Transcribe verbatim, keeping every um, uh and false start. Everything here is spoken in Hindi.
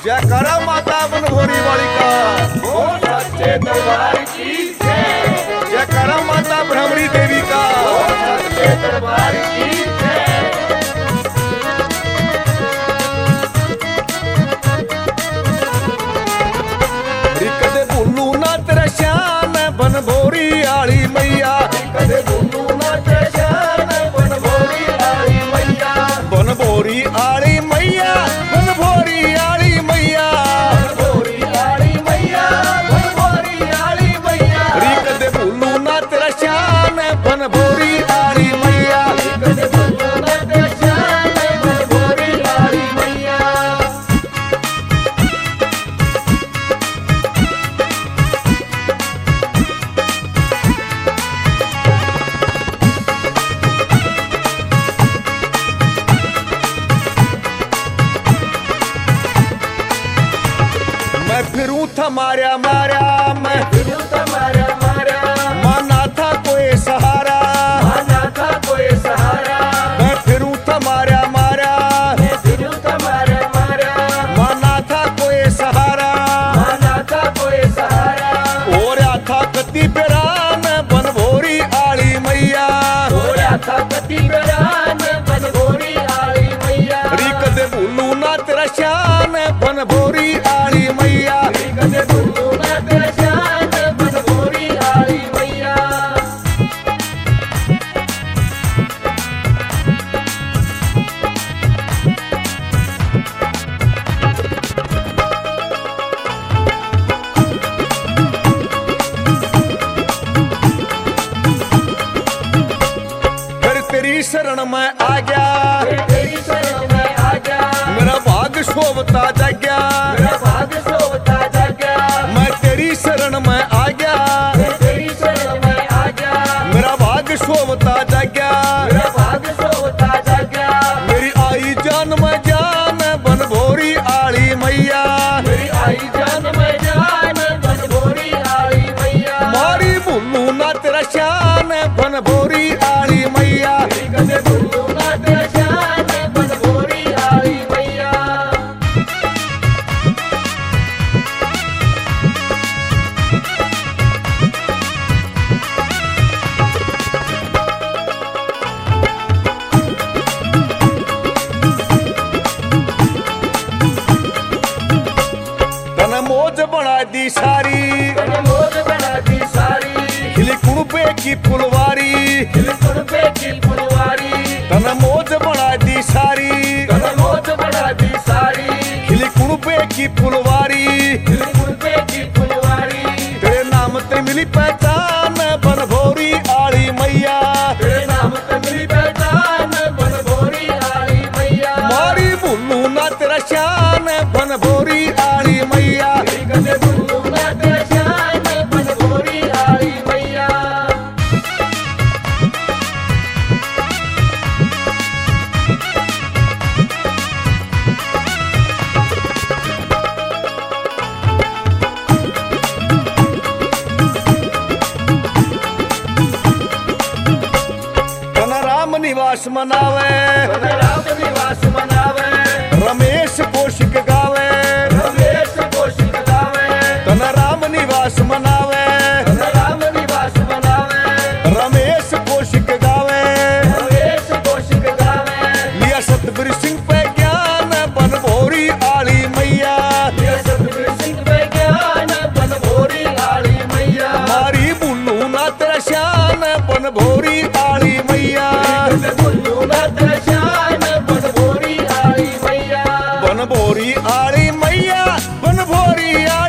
जयकारा माता बनभोरी वाली का, बोल सच्चे दरबार की जय। जयकारा माता ब्रह्मणी देवी का, बोल सच्चे दरबार की जय। कदे भुल्लू ना तेरा शान बनभोरी आली मैया, कदे भुल्लू ना तेरा शान बनभोरी आली मैया। बनभोरी आली मैया, बनभोरी आली मैया, बनभोरी आली मैया, बनभोरी आली मैया। री कदे भुल्लू ना तेरा शान बनभोरी आली मैया, कदे भुल्लू ना तेरा शान बनभोरी आली मैया। मैं फिरूं था मार्या मार्या, मैं फिरूं था मारा मारा, माना था कोई सहारा, माना था कोई सहारा। मैं फिरूं था मार्या मार्या, मैं फिरूं था मारा मारा, माना था कोई सहारा, माना था कोई सहारा। ओरया था कति बेरान बनभोरी आली मैया, होया था कति बरान बनभोरी आली मैया। री कदे भुल्लू ना तेरा शान बनभोरी आली मैया, कदे भुल्लू ना तेरा शान बनभोरी आली मैया। फिर तेरी शरण में आ गया, तेरी शरण में आ जा, मेरा भाग शोभता जाग्या, मेरा भाग सोता जागा। मैं तेरी शरण में आ गया, तेरी शरण में आ जा, मेरा भाग शोभता जाग्या, मेरा भाग सोता जागा। मेरी आई जान में जान बनभोरी आली मैया, मेरी आई जान में जान बनभोरी आली मैया। मारी भुल्लू ना तेरा शान बनभोरी आली मैया, कदे भुल्लू ना तेरा शान बनभोरी आली मैया। तन मौज बना दी सारी, कने मोज बना दी सारी, खिली कुड़बे की फुलवारी, दिलकुड़ पे की फुलवारी। तन मौज बना दी सारी, कने मोज बना दी सारी, खिली कुड़बे की फुलवारी, दिलकुड़ पे की फुलवारी। तेरे नाम ते मिली पहचान बनभोरी आली मैया, तेरे नाम पे मिली पहचान बनभोरी आली मैया। मारी भुल्लू ना तेरा शान बनभोरी आली मैया, कदे भुल्लू ना तेरा शान बनभोरी आली मैया। तन राम निवास मनावे, कने राम निवास मनावे, रमेश कौशिक गावे, रमेश कौशिक गावे। तन राम निवास मनावे, कने राम निवास मनावे, रमेश कौशिक गावे, रमेश कौशिक गावे। लिया सतबीर सिंह पे ज्ञान बनभोरी आली मैया, ये सतबीर सिंह पे ज्ञान बनभोरी आली मैया। मारी भुल्लू ना तेरा शान बनभोरी आली मैया, कदे भुल्लू ना तेरा शान बनभोरी आली मैया। बनभोरी आली मैया, बनभोरी आली